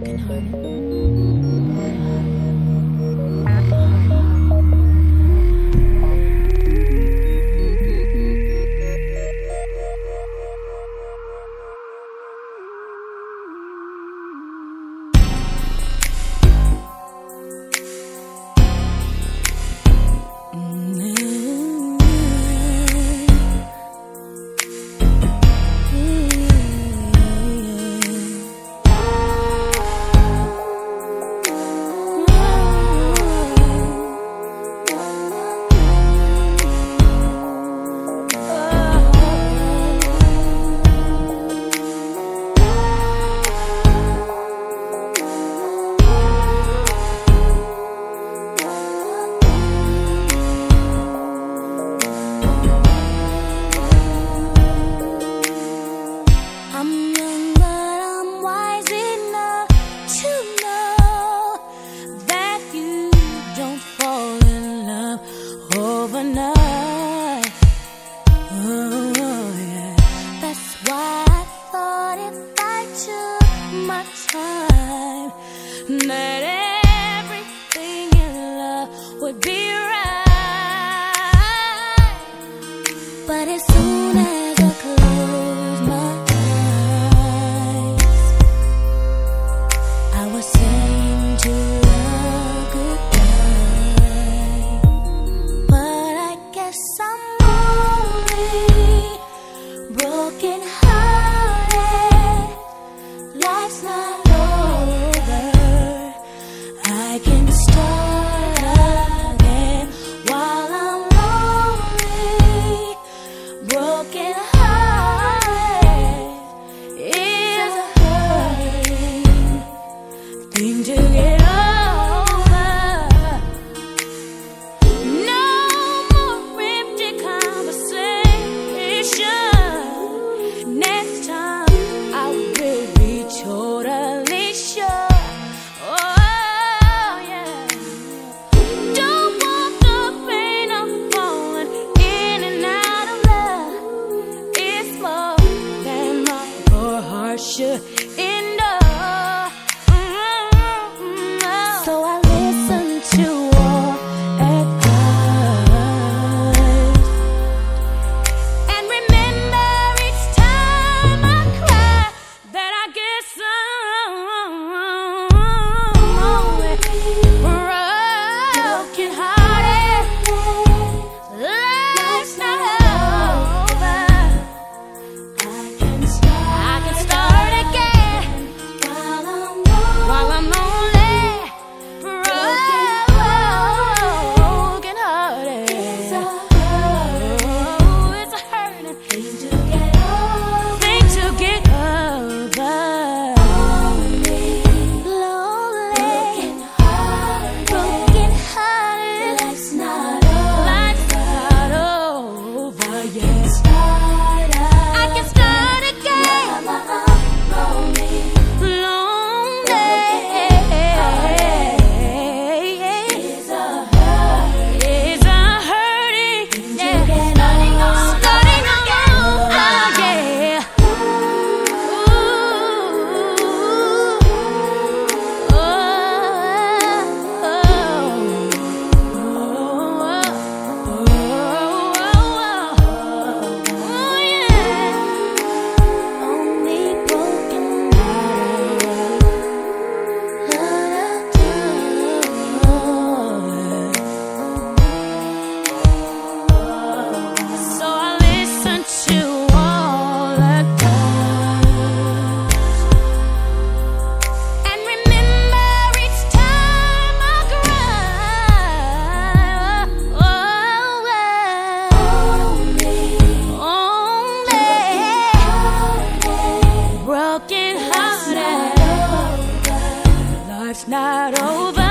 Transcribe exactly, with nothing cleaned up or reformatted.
overnight. Oh, yeah. That's why I thought if I took my time, that everything in love would be right. But as soon as I close my eyes, I was saying to love goodbye. But I guess I'm only broken hearted. Life's not over. I can start again while I'm lonely. Broken hearted is a hurting thing to get over. No more empty conversation. Next time I will be totally sure. Oh yeah. Don't want the pain of falling in and out of love. It's more than my poor heart should endure. Mm-hmm. So I listen to all advice and remember each time I cry that I guess I'm only broken hearted. Life's not over. I can start, I can start again while I'm lonely. While I'm only broken hearted. It's a hurting, oh, it's a hurting thing to get over. Thing to get over. Lonely, lonely, broken hearted. Life's not over. Life's not over yet. I can start again. Lonely, lonely is a hurting, is a hurting. Yeah, starting over, starting over, yeah. So I listen to all advice and remember each time I cry. Oh, only broken hearted. Life's not over.